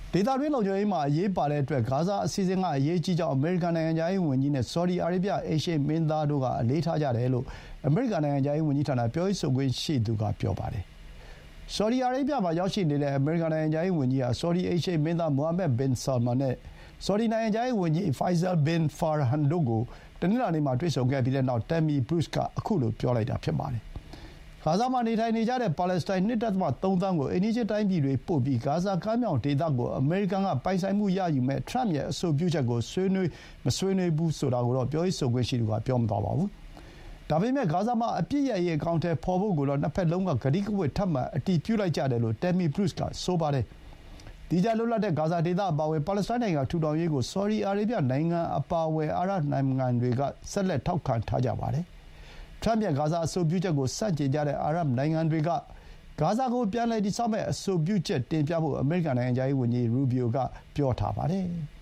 ဒေသတွင်းလုံခြုံရေးမှာအရေးပါတဲ့အတွက်ဂါဇာအစီအစဥ်ကအရေးကြီးကြောင်းအမေရိကန်နိုင်ငံခြားရေးဝန်ကြီးနဲ့ဆော်ဒီအာရေဗျအိမ်ရှေ့မင်းသားတို့ကအလေးထားကြတယ်လို့အမေရိကန်နိုင်ငံခြားရေးဝန်ကြီးဌာနပြောရေးဆိုခွင့်ရှိသူကပြောပါတယ်။ဆော်ဒီအာရေဗျမှာရောက်ရှိနေတဲ့အမေရိကန်နိုင်ငံခြားရေးဝန်ကြီးဟာဆော်ဒီအိမ်ရှေ့မင်းသားမိုဟာမက်ဘင်ဆာလမန်နဲ့ဆော်ဒီနိုင်ငံခြားရေးဝန်ကြီးဖိုင်ဇယ်ဘင်ဖာဟန်တို့ကိုတနင်္လာနေ့မှာတွေ့ဆုံခဲ့ပြီးတဲ့နောက်တမ်မီဘရုစ်ကအခုလိုပြောလိုက်တာဖြစ်ပါတယ်။ဂါဇာမှာနေထိုင်နေကြတဲ့ပါလက်စတိုင်း 2.3 သန်းကိုအိမ်နီးချင်းတိုင်းပြည်တွေပို့ပြီးဂါဇာကမ်းမြောင်ဒေသကိုအမေရိကန်ကပိုင်ဆိုင်မှုရယူမဲ့ထရမ့်ရဲ့အဆိုပြုချက်ကိုဆွေးနွေးမဆွေးနွေးဘူးဆိုတာကိုတော့ပြောရေးဆိုခွင့်ရှိသူကပြောမသွားပါဘူး။ဒါပေမဲ့ဂါဇာမှာအပြစ်ရပ်ရေးအကောင့်ထဲပေါ်ဖို့ကိုတော့နှစ်ဖက်လုံးကဂတိကဝတ်ထပ်မံအတည်ပြုလိုက်ကြတယ်လို့တမ်မီဘရုစ်ကဆိုပါတယ်။ဒီကြလွတ်လပ်တဲ့ဂါဇာဒေသအပါအဝင်ပါလက်စတိုင်းနိုင်ငံထူထောင်ရေးကိုဆော်ဒီအာရေဗျနိုင်ငံအပါအဝင်အာရပ်နိုင်ငံတွေကဆက်လက်ထောက်ခံထားကြပါတယ်။ထရမ့်ရဲ့ဂါဇာအဆိုပြုချက်ကိုဆန့်ကျင်ကြတဲ့အာရပ်နိုင်ငံတွေကဂါဇာကိုပြန်လည်တည်ဆောက်မယ့်အဆိုပြုချက်တင်ပြဖို့အမေရိကန်နိုင်ငံခြားရေးဝန်ကြီးရူဘီယိုကပြောထားပါတယ်။